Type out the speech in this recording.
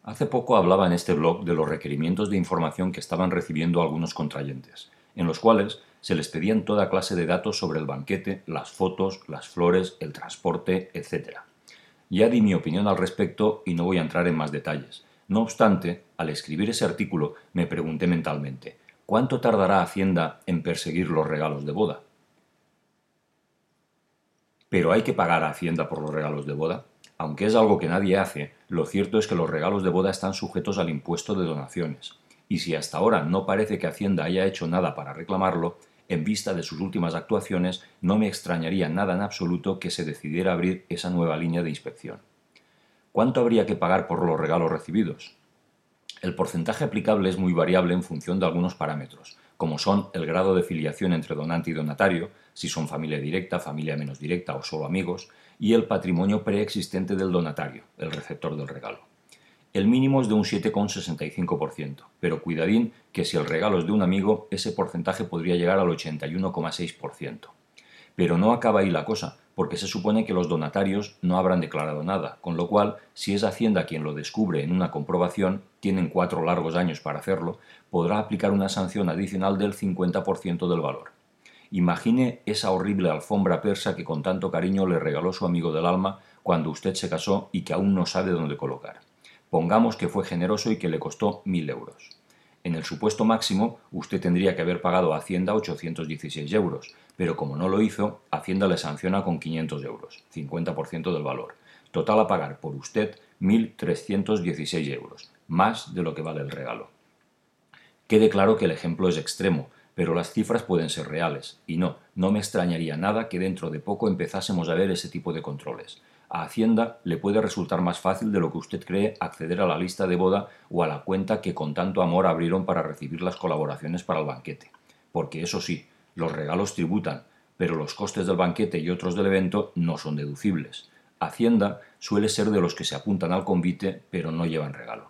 Hace poco hablaba en este blog de los requerimientos de información que estaban recibiendo algunos contrayentes, en los cuales se les pedían toda clase de datos sobre el banquete, las fotos, las flores, el transporte, etc. Ya di mi opinión al respecto y no voy a entrar en más detalles. No obstante, al escribir ese artículo me pregunté mentalmente, ¿cuánto tardará Hacienda en perseguir los regalos de boda? ¿Pero hay que pagar a Hacienda por los regalos de boda? Aunque es algo que nadie hace, lo cierto es que los regalos de boda están sujetos al impuesto de donaciones. Y si hasta ahora no parece que Hacienda haya hecho nada para reclamarlo, en vista de sus últimas actuaciones, no me extrañaría nada en absoluto que se decidiera abrir esa nueva línea de inspección. ¿Cuánto habría que pagar por los regalos recibidos? El porcentaje aplicable es muy variable en función de algunos parámetros, como son el grado de filiación entre donante y donatario, si son familia directa, familia menos directa o solo amigos, y el patrimonio preexistente del donatario, el receptor del regalo. El mínimo es de un 7,65%, pero cuidadín que si el regalo es de un amigo, ese porcentaje podría llegar al 81,6%. Pero no acaba ahí la cosa, porque se supone que los donatarios no habrán declarado nada, con lo cual, si es Hacienda quien lo descubre en una comprobación, tienen 4 largos años para hacerlo, podrá aplicar una sanción adicional del 50% del valor. Imagine esa horrible alfombra persa que con tanto cariño le regaló su amigo del alma cuando usted se casó y que aún no sabe dónde colocar. Pongamos que fue generoso y que le costó 1.000 euros. En el supuesto máximo, usted tendría que haber pagado a Hacienda 816 euros, pero como no lo hizo, Hacienda le sanciona con 500 euros, 50% del valor. Total a pagar por usted 1.316 euros, más de lo que vale el regalo. Quede claro que el ejemplo es extremo, pero las cifras pueden ser reales, y no me extrañaría nada que dentro de poco empezásemos a ver ese tipo de controles. A Hacienda le puede resultar más fácil de lo que usted cree acceder a la lista de boda o a la cuenta que con tanto amor abrieron para recibir las colaboraciones para el banquete. Porque eso sí, los regalos tributan, pero los costes del banquete y otros del evento no son deducibles. Hacienda suele ser de los que se apuntan al convite pero no llevan regalo.